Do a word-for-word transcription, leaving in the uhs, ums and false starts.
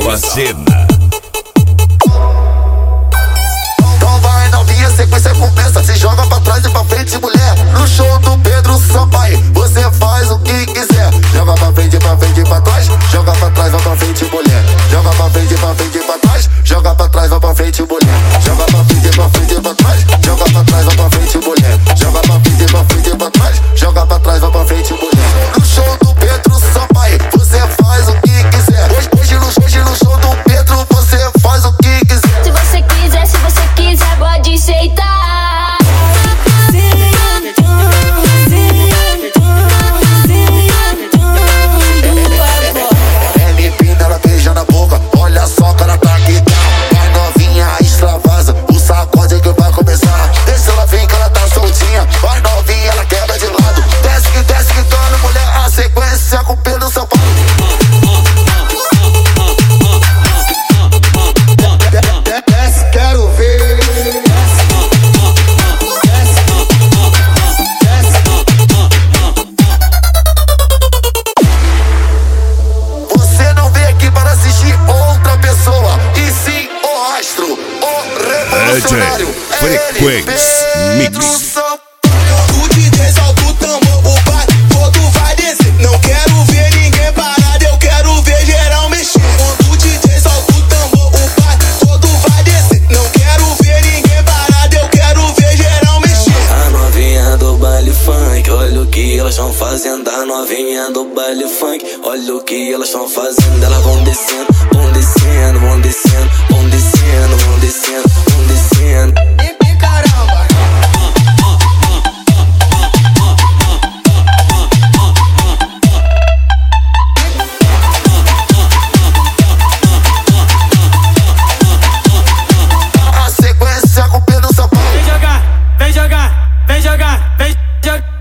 sua cena. Então vai novinha, sequência começa. Se joga pra trás e pra frente, mulher. No show do Pedro Sampaio, você faz o que quiser. Joga pra frente, pra frente, pra trás. Joga pra trás, vai pra frente, mulher. Joga pra frente, pra frente, pra trás. Joga pra trás, vai pra frente, mulher. Joga pra frente, pra frente, pra trás. Joga pra trás, vai pra frente, mulher. Joga pra frente, pra frente, pra trás. Joga pra trás, vai pra frente, mulher. No show do Pedro Sampaio, você faz o que quiser. Hoje, hoje, no, hoje no show do Pedro, você faz o que quiser. Se você quiser, se você quiser, pode aceitar. Frequência Mix. O D J solta o tambor, o baile todo vai descer. Não quero ver ninguém parado, eu quero ver geral mexer. O D J solta o tambor, o baile todo vai descer. Não quero ver ninguém parado, eu quero ver geral mexer. A novinha do baile funk, olha o que elas estão fazendo. A novinha do baile funk, olha o que elas estão fazendo. Elas vão descendo, vão descendo, vão descendo, vão descendo, vão descendo, vão descendo. A sequência com Pedro Sampaio. Vem jogar, vem jogar, vem jogar, vem jogar.